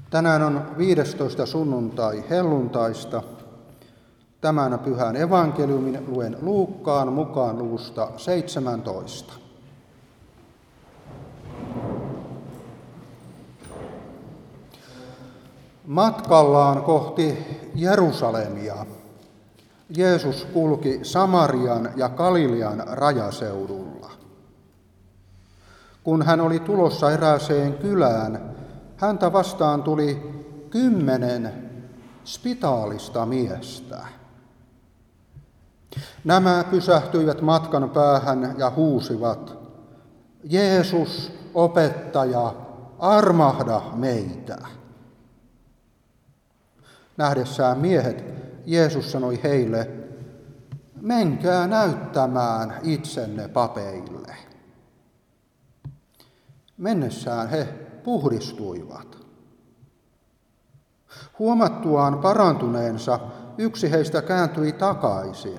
Tänään on 15. sunnuntai helluntaista. Tämän pyhän evankeliumin luen Luukkaan mukaan luvusta 17. Matkallaan kohti Jerusalemia Jeesus kulki Samarian ja Galilean rajaseudulla. Kun hän oli tulossa erääseen kylään, häntä vastaan tuli 10 spitaalista miestä. Nämä pysähtyivät matkan päähän ja huusivat: Jeesus, opettaja, armahda meitä. Nähdessään miehet, Jeesus sanoi heille: menkää näyttämään itsenne papeille. Mennessään he puhdistuivat. Huomattuaan parantuneensa, yksi heistä kääntyi takaisin.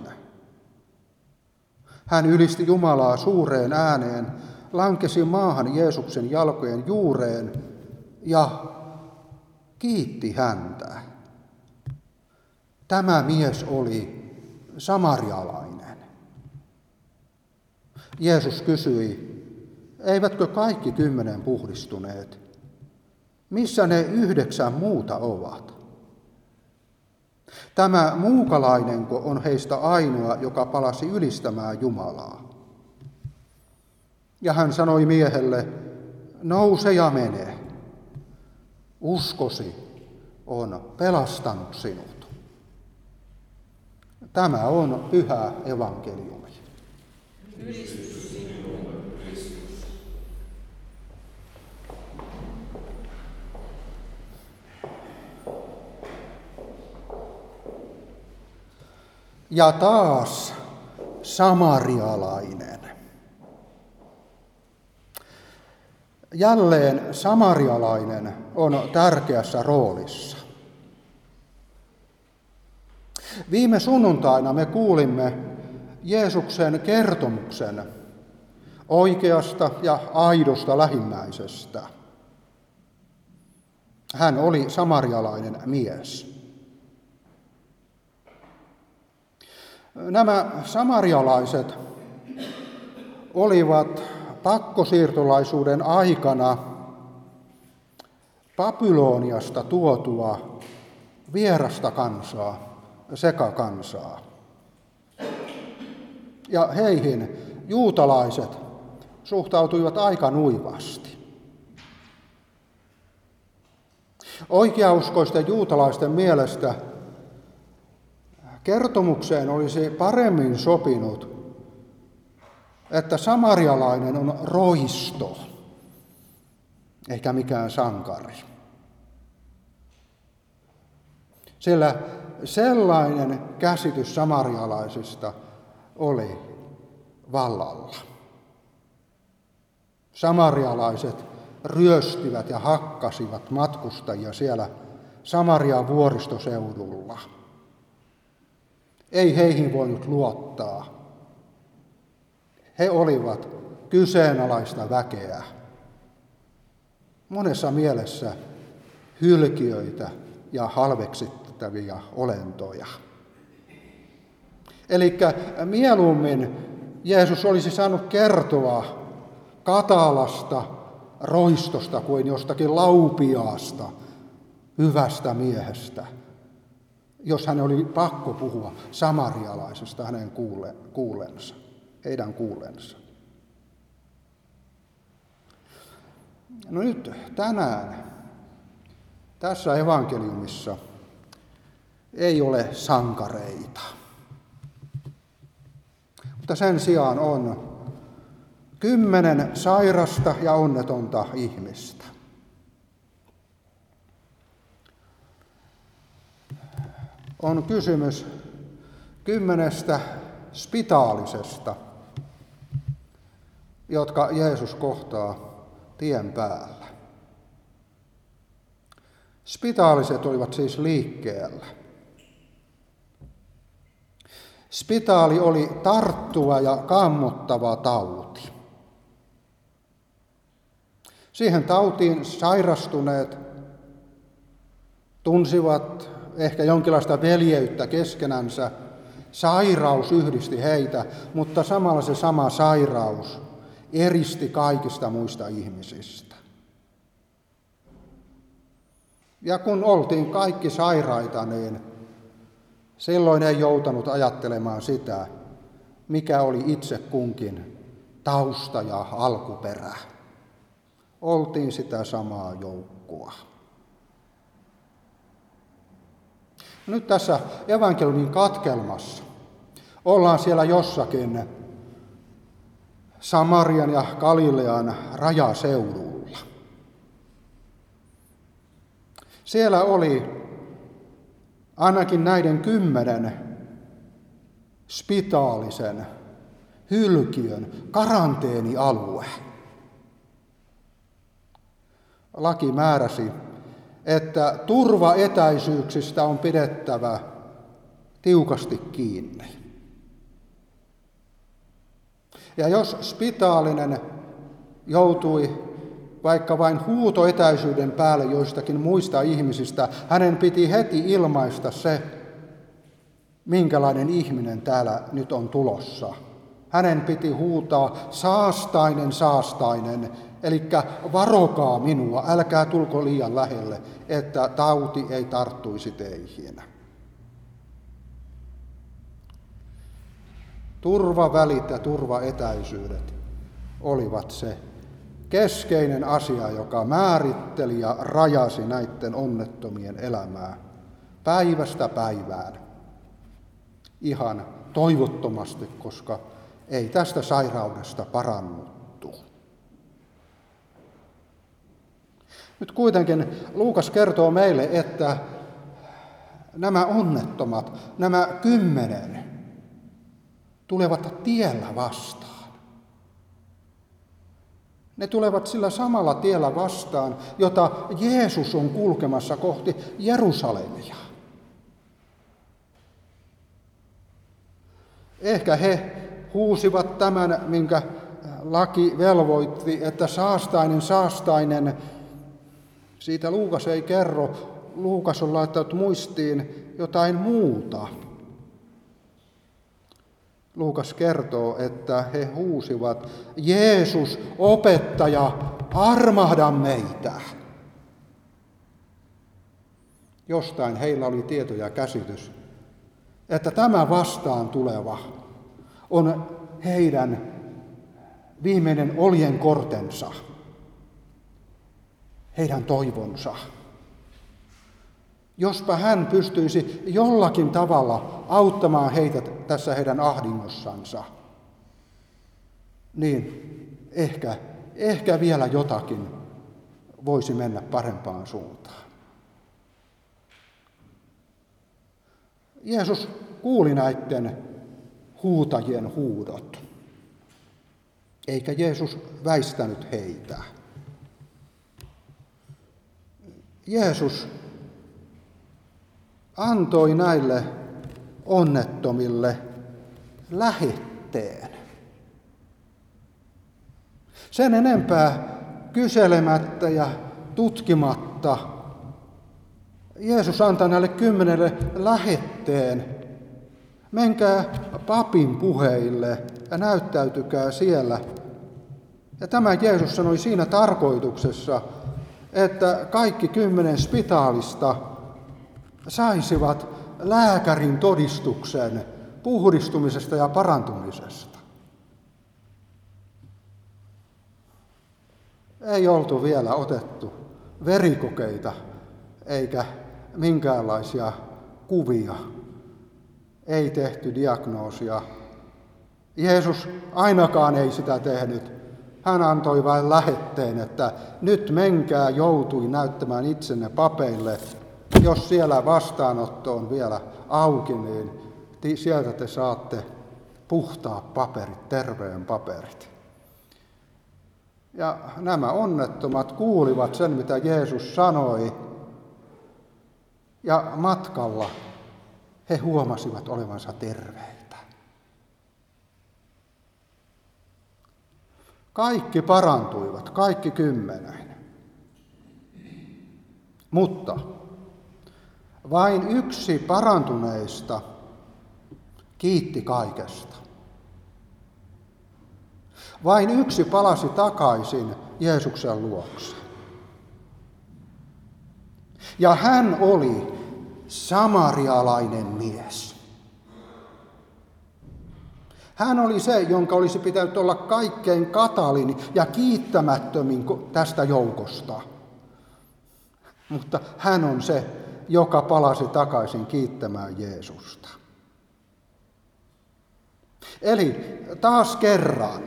Hän ylisti Jumalaa suureen ääneen, lankesi maahan Jeesuksen jalkojen juureen ja kiitti häntä. Tämä mies oli samarialainen. Jeesus kysyi: eivätkö kaikki 10 puhdistuneet? Missä ne 9 muuta ovat? Tämä muukalainenko on heistä ainoa, joka palasi ylistämään Jumalaa? Ja hän sanoi miehelle: nouse ja mene. Uskosi on pelastanut sinut. Tämä on pyhä evankeliumi. Ylistys sinulle, Kristus. Ja taas samarialainen. Jälleen samarialainen on tärkeässä roolissa. Viime sunnuntaina me kuulimme Jeesuksen kertomuksen oikeasta ja aidosta lähimmäisestä. Hän oli samarialainen mies. Nämä samarialaiset olivat pakkosiirtolaisuuden aikana Babyloniasta tuotua vierasta kansaa, sekakansaa. Ja heihin juutalaiset suhtautuivat aika nuivasti. Oikeauskoisten juutalaisten mielestä kertomukseen olisi paremmin sopinut, että samarialainen on roisto, eikä mikään sankari. Sillä sellainen käsitys samarialaisista oli vallalla. Samarialaiset ryöstivät ja hakkasivat matkustajia siellä Samarian vuoristoseudulla. Ei heihin voinut luottaa. He olivat kyseenalaista väkeä. Monessa mielessä hylkiöitä ja halveksittavia olentoja. Eli mieluummin Jeesus olisi saanut kertoa katalasta roistosta kuin jostakin laupiaasta, hyvästä miehestä, jos hän oli pakko puhua samarialaisesta heidän kuullensa. No nyt tänään tässä evankeliumissa ei ole sankareita, mutta sen sijaan on 10 sairasta ja onnetonta ihmistä. On kysymys 10 spitaalisesta, jotka Jeesus kohtaa tien päällä. Spitaaliset olivat siis liikkeellä. Spitaali oli tarttuva ja kammottava tauti. Siihen tautiin sairastuneet tunsivat ehkä jonkinlaista veljeyttä keskenänsä. Sairaus yhdisti heitä, mutta samalla se sama sairaus eristi kaikista muista ihmisistä. Ja kun oltiin kaikki sairaita, niin silloin ei joutanut ajattelemaan sitä, mikä oli itse kunkin tausta ja alkuperä. Oltiin sitä samaa joukkoa. Nyt tässä evankeliumin katkelmassa ollaan siellä jossakin Samarian ja Galilean rajaseudulla. Siellä oli ainakin näiden 10 spitaalisen hylkiön karanteenialue. Laki määräsi, että turvaetäisyyksistä on pidettävä tiukasti kiinni. Ja jos spitaalinen joutui vaikka vain huutoetäisyyden päälle joistakin muista ihmisistä, hänen piti heti ilmaista se, minkälainen ihminen täällä nyt on tulossa. Hänen piti huutaa saastainen, saastainen, eli varokaa minua, älkää tulko liian lähelle, että tauti ei tarttuisi teihin. Turvavälit ja turvaetäisyydet olivat se keskeinen asia, joka määritteli ja rajasi näiden onnettomien elämää päivästä päivään. Ihan toivottomasti, koska ei tästä sairaudesta parannuttu. Nyt kuitenkin Luukas kertoo meille, että nämä onnettomat, nämä 10, tulevat tiellä vastaan. Ne tulevat sillä samalla tiellä vastaan, jota Jeesus on kulkemassa kohti Jerusalemia. Ehkä he huusivat tämän, minkä laki velvoitti, että saastainen, saastainen. Siitä Luukas ei kerro. Luukas on laittanut muistiin jotain muuta. Luukas kertoo, että he huusivat, Jeesus, opettaja, armahda meitä. Jostain heillä oli tieto ja käsitys, että tämä vastaan tuleva on heidän viimeinen oljenkortensa, heidän toivonsa. Jospa hän pystyisi jollakin tavalla auttamaan heitä tässä heidän ahdingossansa, niin ehkä vielä jotakin voisi mennä parempaan suuntaan. Jeesus kuuli näiden huutajien huudot, eikä Jeesus väistänyt heitä. Jeesus antoi näille onnettomille lähetteen. Sen enempää kyselemättä ja tutkimatta Jeesus antaa näille 10 lähetteen. Menkää papin puheille ja näyttäytykää siellä. Ja tämä Jeesus sanoi siinä tarkoituksessa, että kaikki 10 spitaalista saisivat lääkärin todistuksen puhdistumisesta ja parantumisesta. Ei oltu vielä otettu verikokeita eikä minkäänlaisia kuvia. Ei tehty diagnoosia. Jeesus ainakaan ei sitä tehnyt. Hän antoi vain lähetteen, että nyt menkää, joutui näyttämään itsenne papeille. Jos siellä vastaanotto on vielä auki, niin sieltä te saatte puhtaat paperit, terveen paperit. Ja nämä onnettomat kuulivat sen, mitä Jeesus sanoi, ja matkalla he huomasivat olevansa terveitä. Kaikki parantuivat, kaikki 10. Mutta Vain yksi parantuneista kiitti kaikesta. Vain yksi palasi takaisin Jeesuksen luokse. Ja hän oli samarialainen mies. Hän oli se, jonka olisi pitänyt olla kaikkein katalin ja kiittämättömin tästä joukosta. Mutta hän on se, joka palasi takaisin kiittämään Jeesusta. Eli taas kerran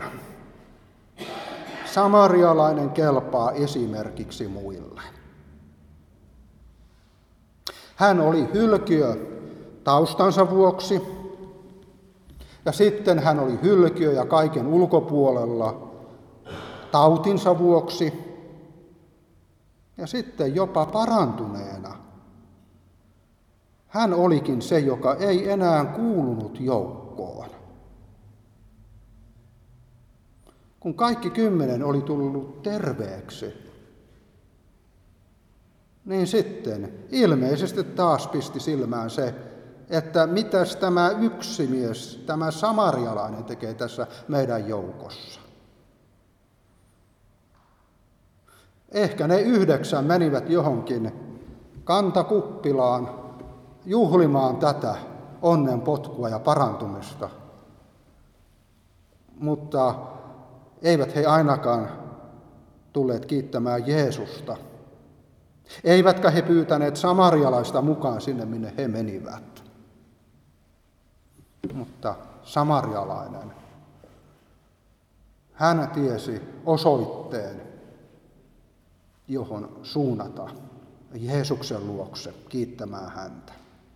samarialainen kelpaa esimerkiksi muille. Hän oli hylkiö taustansa vuoksi, ja sitten hän oli hylkiö ja kaiken ulkopuolella tautinsa vuoksi, ja sitten jopa parantuneena. Hän olikin se, joka ei enää kuulunut joukkoon. Kun kaikki 10 oli tullut terveeksi, niin sitten ilmeisesti taas pisti silmään se, että mitäs tämä yksi mies, tämä samarialainen tekee tässä meidän joukossa. Ehkä ne 9 menivät johonkin kantakuppilaan juhlimaan tätä onnenpotkua ja parantumista, mutta eivät he ainakaan tulleet kiittämään Jeesusta. Eivätkä he pyytäneet samarialaista mukaan sinne, minne he menivät. Mutta samarialainen, hän tiesi osoitteen, johon suunnata Jeesuksen luokse kiittämään häntä.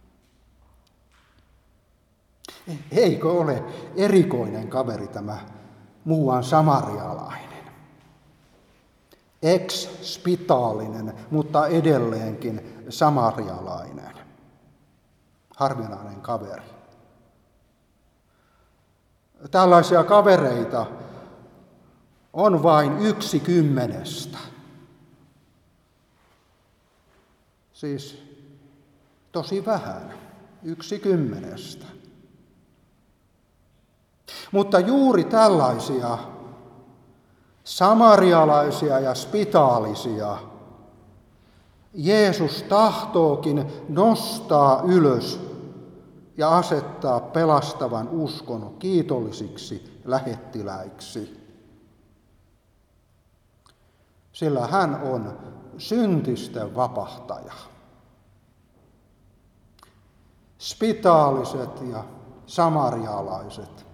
Eikö ole erikoinen kaveri tämä muuan samarialainen? Ex-spitaalinen, mutta edelleenkin samarialainen. Harvinainen kaveri. Tällaisia kavereita on vain 1/10. Siis tosi vähän, 1/10. Mutta juuri tällaisia samarialaisia ja spitaalisia Jeesus tahtookin nostaa ylös ja asettaa pelastavan uskon kiitollisiksi lähettiläiksi. Sillä hän on syntisten vapahtaja. Spitaaliset ja samarialaiset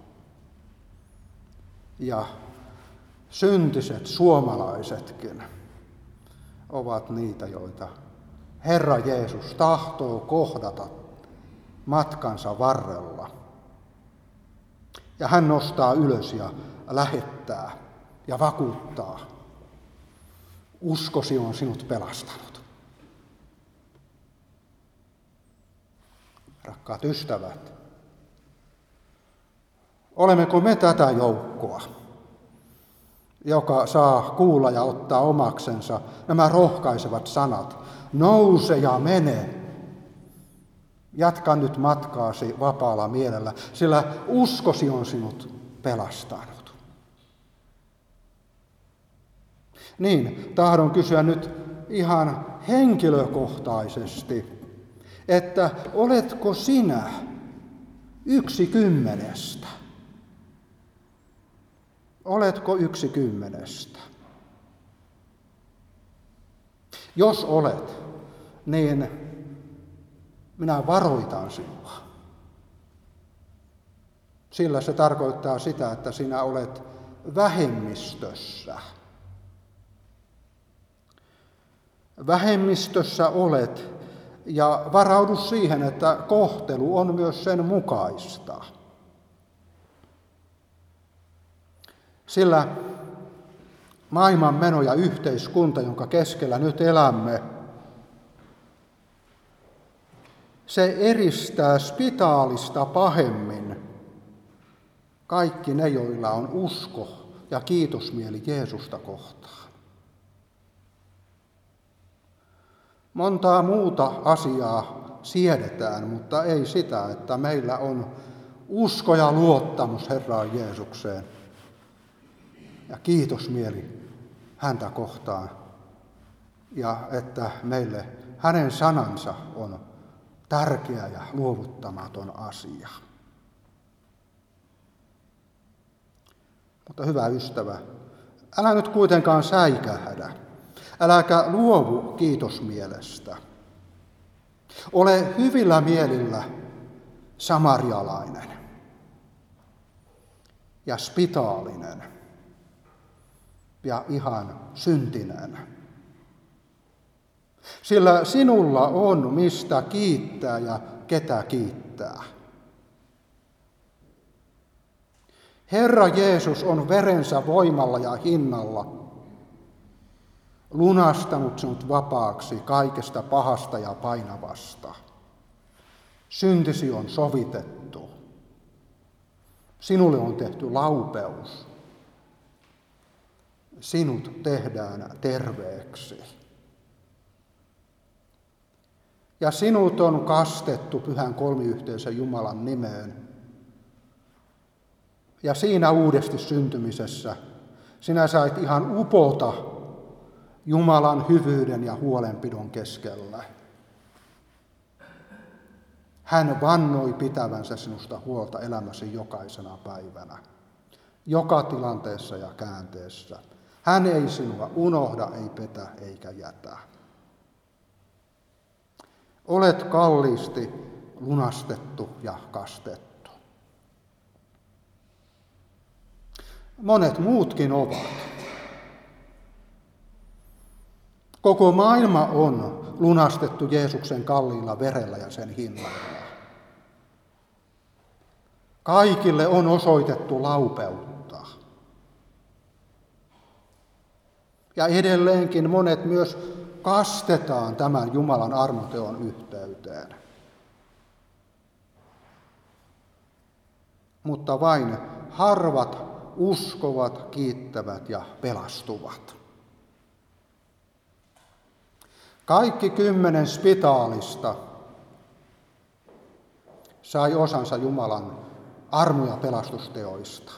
ja syntiset suomalaisetkin ovat niitä, joita Herra Jeesus tahtoo kohdata matkansa varrella. Ja hän nostaa ylös ja lähettää ja vakuuttaa. Uskosi on sinut pelastanut. Rakkaat ystävät, olemmeko me tätä joukkoa, joka saa kuulla ja ottaa omaksensa nämä rohkaisevat sanat? Nouse ja mene. Jatka nyt matkaasi vapaalla mielellä, sillä uskosi on sinut pelastanut. Niin, tahdon kysyä nyt ihan henkilökohtaisesti, että oletko sinä 1/10? Oletko 1/10? Jos olet, niin minä varoitan sinua. Sillä se tarkoittaa sitä, että sinä olet vähemmistössä. Vähemmistössä olet, ja varaudu siihen, että kohtelu on myös sen mukaista. Sillä maailman meno ja yhteiskunta, jonka keskellä nyt elämme, se eristää spitaalista pahemmin kaikki ne, joilla on usko ja kiitosmieli Jeesusta kohtaan. Montaa muuta asiaa siedetään, mutta ei sitä, että meillä on usko ja luottamus Herraan Jeesukseen ja kiitosmieli häntä kohtaan ja että meille hänen sanansa on tärkeä ja luovuttamaton asia. Mutta hyvä ystävä, älä nyt kuitenkaan säikähdä, äläkä luovu kiitosmielestä. Ole hyvillä mielillä samarialainen ja spitaalinen ja ihan syntinen. Sillä sinulla on mistä kiittää ja ketä kiittää. Herra Jeesus on verensä voimalla ja hinnalla lunastanut sinut vapaaksi kaikesta pahasta ja painavasta. Syntisi on sovitettu. Sinulle on tehty laupeus. Sinut tehdään terveeksi. Ja sinut on kastettu Pyhän Kolmiyhteisön Jumalan nimeen. Ja siinä uudesti syntymisessä sinä sait ihan upota Jumalan hyvyyden ja huolenpidon keskellä. Hän vannoi pitävänsä sinusta huolta elämäsi jokaisena päivänä, joka tilanteessa ja käänteessä. Hän ei sinua unohda, ei petä eikä jätä. Olet kalliisti lunastettu ja kastettu. Monet muutkin ovat. Koko maailma on lunastettu Jeesuksen kalliilla verellä ja sen hinnalla. Kaikille on osoitettu laupeutta. Ja edelleenkin monet myös kastetaan tämän Jumalan armoteon yhteyteen. Mutta vain harvat uskovat, kiittävät ja pelastuvat. Kaikki 10 spitaalista sai osansa Jumalan armo- ja pelastusteoista.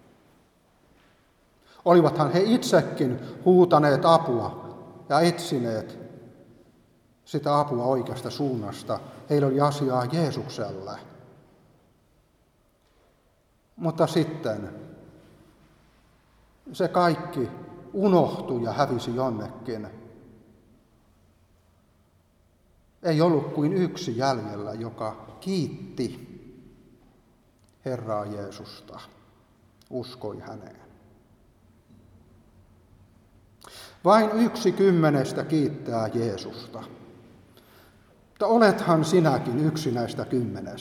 Olivathan he itsekin huutaneet apua ja etsineet sitä apua oikeasta suunnasta. Heillä oli asiaa Jeesukselle. Mutta sitten se kaikki unohtui ja hävisi jonnekin. Ei ollut kuin yksi jäljellä, joka kiitti Herraa Jeesusta, uskoi häneen. Vain 1/10 kiittää Jeesusta. Mutta olethan sinäkin yksi näistä 10.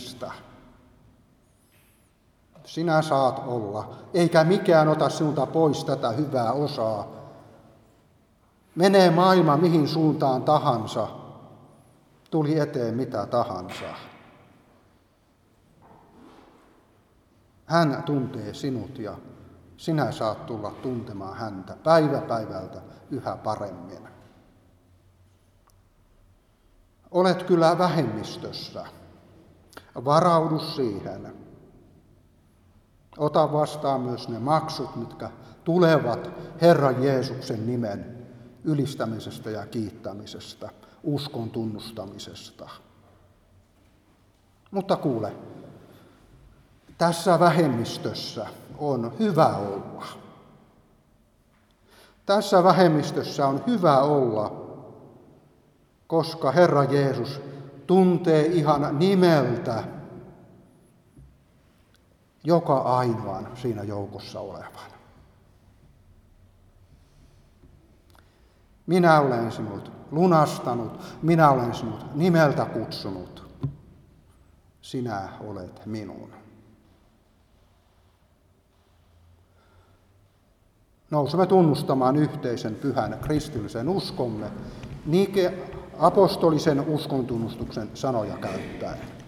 Sinä saat olla, eikä mikään ota sinulta pois tätä hyvää osaa. Menee maailma mihin suuntaan tahansa, tuli eteen mitä tahansa. Hän tuntee sinut ja sinä saat tulla tuntemaan häntä päivä päivältä yhä paremmin. Olet kyllä vähemmistössä. Varaudu siihen. Ota vastaan myös ne maksut, mitkä tulevat Herran Jeesuksen nimen ylistämisestä ja kiittämisestä, uskon tunnustamisesta. Mutta kuule, tässä vähemmistössä on hyvä olla. Tässä vähemmistössä on hyvä olla, koska Herra Jeesus tuntee ihan nimeltä joka ainoan siinä joukossa olevan. Minä olen sinut lunastanut, minä olen sinut nimeltä kutsunut. Sinä olet minun. Nousemme tunnustamaan yhteisen pyhän kristillisen uskomme, apostolisen uskontunnustuksen sanoja käyttäen.